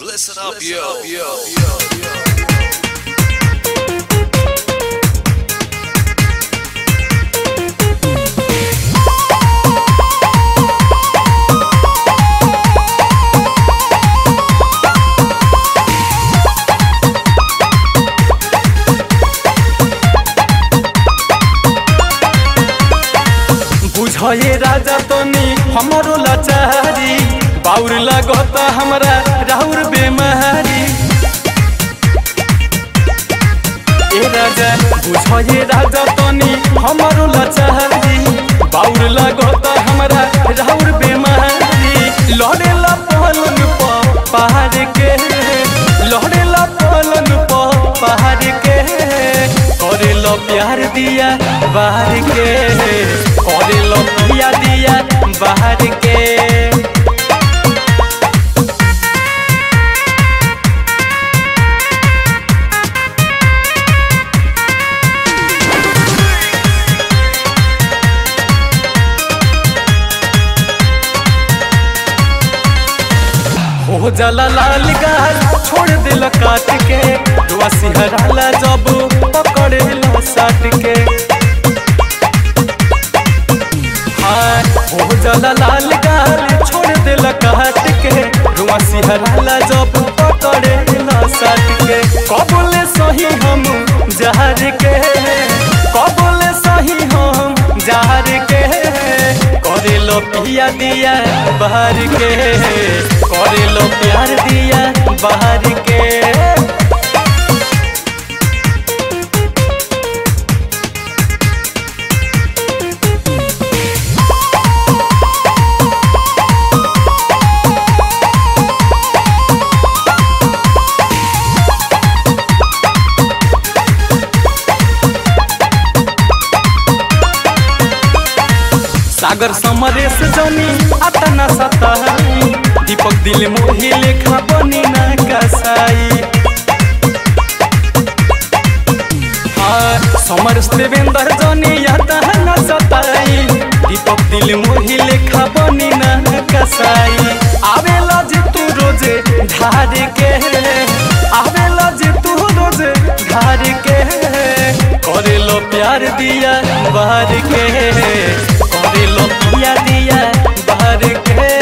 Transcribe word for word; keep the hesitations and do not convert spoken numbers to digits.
Listen up, yo, yo, yo, yo. बुझे राजा तनी हमरो लाचारी बाउर लगता हमरा राउर बेमारी। ए राजा बुझे राजा तनी हमरो लाचारी बाउर लगता हमरा राउर बेमारी। लड़ेला पहलन प पहाड़ के लड़ेला पहलन प पहाड़ के करेला प्यार दिया बाहर के करेला पिया दिया बाहर के। हो जाला लाल गाल छोड़ दिल काट के दुआ सिहराला जब पकड़े ला साट के। हाँ हो जाला लाल गाल छोड़ दिल काट के दुआ सिहराला जब पकड़े ला साट के। कबले सही हम जहर के कबले सही हम जहर के करेलो पिया दिया बाहर के करेलो प्यार दिया बाहर के। सागर समरेश जनी अतना सताई दीपक दिल मोही लेखा बनी ना कसाई। हाँ समरेश देवेंद्र जनी अतना सताई दीपक दिल मोही लेखा बनी ना कसाई। आवेला जे तू रोजे धार के आवेला जे तू रोजे धार के करेलो प्यार दिया बाहर के करेलो पिया दिया बाहर के।